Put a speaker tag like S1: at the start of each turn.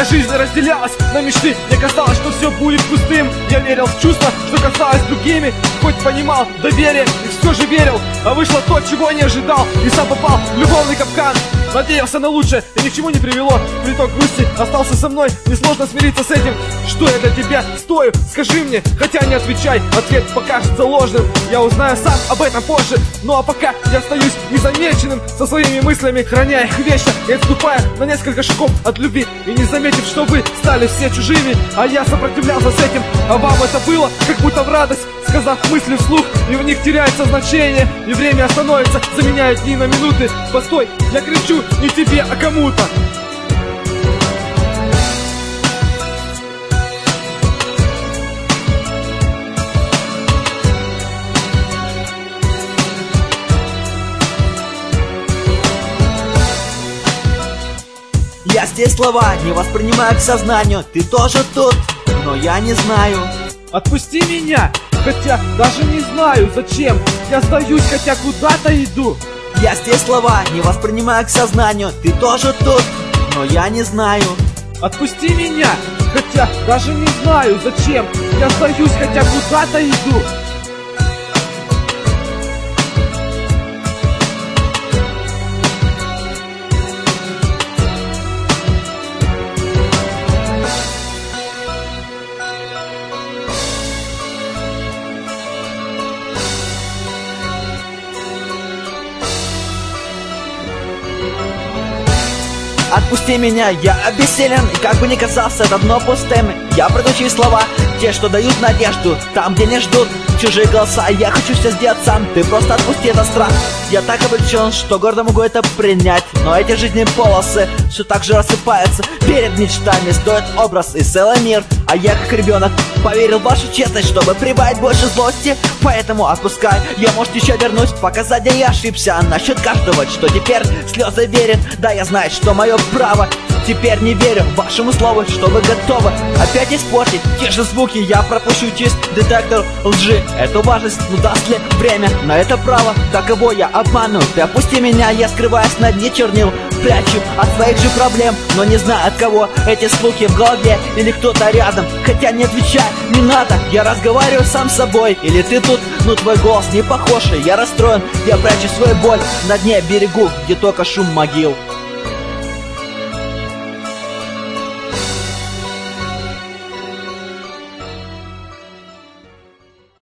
S1: Моя жизнь разделялась на мечты. Мне казалось, что все будет пустым. Я верил в чувства, что касалось другими. Хоть понимал доверие, и все же верил. А вышло то, чего не ожидал. И сам попал в любовный капкан. Надеялся на лучшее, и ни к чему не привело. Приток грусти остался со мной. Несложно смириться с этим. Что я для тебя стою? Скажи мне, хотя не отвечай. Ответ покажется ложным. Я узнаю сам об этом позже. Ну а пока я остаюсь незамеченным со своими мыслями, храня их вечно и отступая на несколько шагов от любви. И не заметив, что вы стали все чужими. А я сопротивлялся с этим. А вам это было как будто в радость. Сказав мысли вслух, и в них теряется значение. И время остановится, заменяет дни на минуты. Постой, я кричу не тебе, а кому-то.
S2: Я здесь слова не воспринимаю к сознанию. Ты тоже тут, но я не знаю.
S1: Отпусти меня, хотя даже не знаю зачем. Я сдаюсь, хотя куда-то иду.
S2: Я здесь слова не воспринимаю к сознанию. Ты тоже тут, но я не знаю.
S1: Отпусти меня, хотя даже не знаю зачем. Я сдаюсь, хотя куда-то иду.
S2: Отпусти меня, я обессилен. И как бы ни казался это дно пустым, я придучи слова, те, что дают надежду там, где не ждут чужие голоса. Я хочу все сделать сам, ты просто отпусти этот страх. Я так обречен, что гордо могу это принять. Но эти жизненные полосы все так же рассыпаются. Перед мечтами стоит образ и целый мир. А я как ребенок поверил в вашу честность, чтобы прибавить больше злости. Поэтому отпускай, я может еще вернусь, показать, где я ошибся насчет каждого, что теперь слезы верит. Да, я знаю, что мое право. Теперь не верю вашему слову, что вы готовы опять испортить те же звуки. Я пропущу через детектор лжи эту важность, ну даст ли время на это право. Так кого я обману? Ты опусти меня, я скрываюсь на дне чернил, прячу от своих же проблем, но не знаю от кого эти звуки в голове или кто-то рядом. Хотя не отвечай, не надо, я разговариваю сам с собой. Или ты тут, ну твой голос не похож, и я расстроен. Я прячу свою боль на дне берегу, где только шум могил.